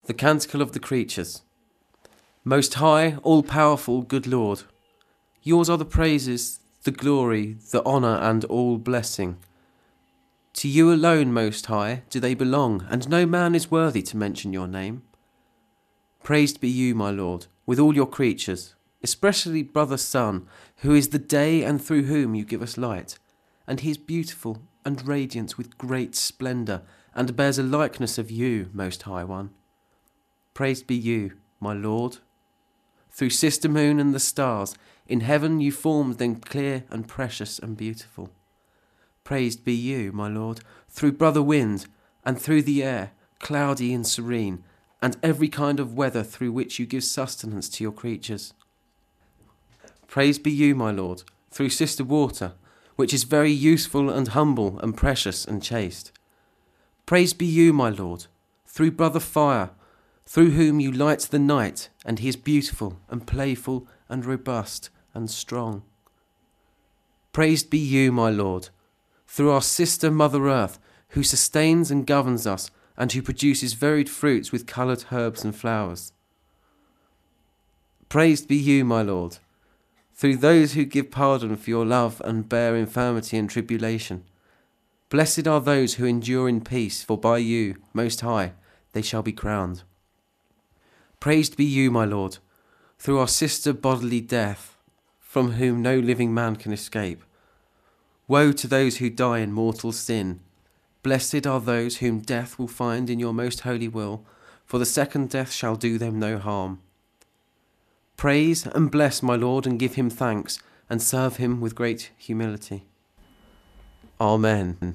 The Canticle of the Creatures. Most high, all-powerful, good Lord, yours are the praises, the glory, the honour and all blessing. To you alone, Most High, do they belong, and no man is worthy to mention your name. Praised be you, my Lord, with all your creatures, especially Brother Sun, who is the day and through whom you give us light, and he is beautiful and radiant with great splendour, and bears a likeness of you, Most High One. Praised be you, my Lord. Through Sister Moon and the stars, in heaven you formed them clear and precious and beautiful. Praised be you, my Lord, through Brother Wind, and through the air, cloudy and serene, and every kind of weather through which you give sustenance to your creatures. Praised be you, my Lord, through Sister Water, which is very useful and humble and precious and chaste. Praised be you, my Lord, through Brother Fire, through whom you light the night, and he is beautiful and playful and robust and strong. Praised be you, my Lord, through our sister Mother Earth, who sustains and governs us, and who produces varied fruits with coloured herbs and flowers. Praised be you, my Lord, through those who give pardon for your love and bear infirmity and tribulation. Blessed are those who endure in peace, for by you, Most High, they shall be crowned. Praised be you, my Lord, through our sister bodily death, from whom no living man can escape. Woe to those who die in mortal sin. Blessed are those whom death will find in your most holy will, for the second death shall do them no harm. Praise and bless my Lord, and give him thanks, and serve him with great humility. Amen.